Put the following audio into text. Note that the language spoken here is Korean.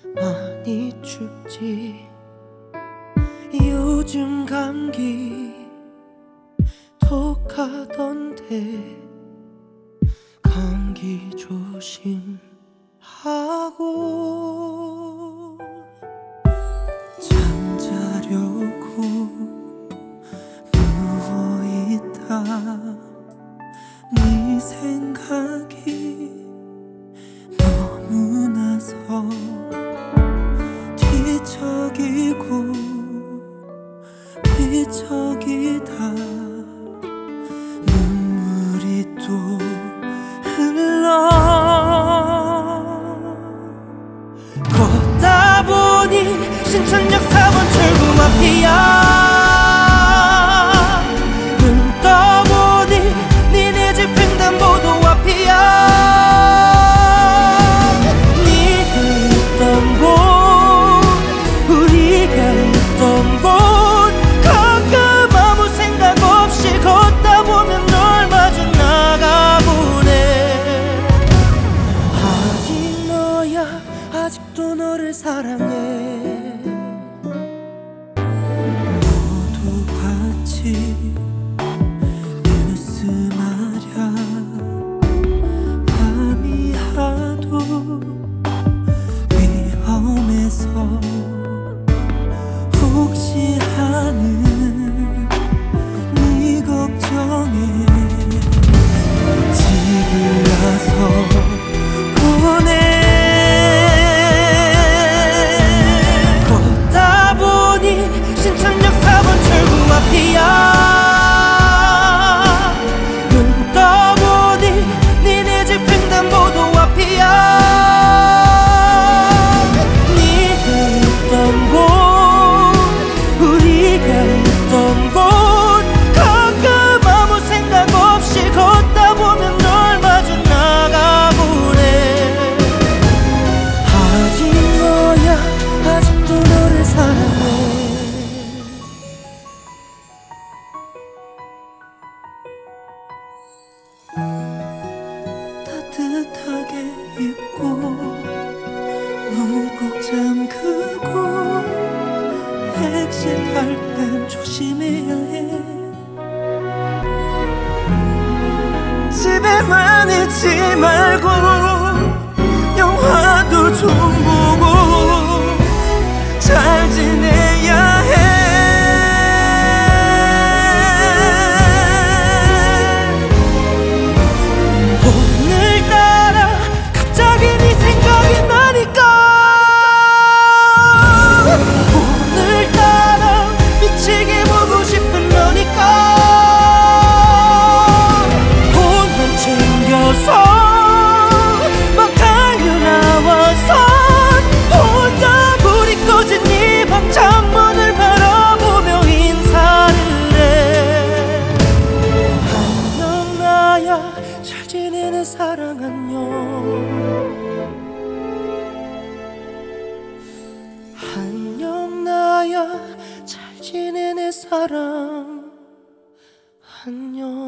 많이 춥지. 요즘 감기 독하던데 감기 조심하고. 잠자려고 누워있다 네 생각이 너무나서 뒤척이고 뒤척이다 눈물이 또 흘러. 걷다 보니 신천역 4번 출구 앞이야. 눈 떠보니 니네 집 횡단보도 앞이야. 네가 있던 곳 우리가 있던 곳 가끔 아무 생각 없이 걷다 보면 널 마주 나가보네. 아직 너야 아직도 너를 사랑해. 모두 같이 뉴스 말야 밤이 하도 위험해서 혹시 하는 네 걱정에 집을 나서 보내. 걷다 보니 신천역 4번 출구 앞이야. 눈 떠보니 니네 집 횡단보도 앞이야. 네가 있던 곳 우리가 있던 곳 가끔 아무 생각 없이 걷다 보면 널 마주 나가보네. 아직 너야 아직도 너를 사랑해. 따뜻하게 입고 눈 꼭 잠그고 택시 탈 땐 조심해야 해. 집에만 있지 말고 영화도 좀 보고 잘 지내야 해. 오늘따라 갑자기 네 생각이 나니까 오늘따라 미치게 보고 싶은 너니까 옷만 챙겨서 막 달려나와서 혼자 불이 꺼진 네 방 창문을 바라보며 인사를 해. 안녕 나야 잘 지내는 사랑 안녕. 안녕 나야 잘 지내는 사랑 안녕.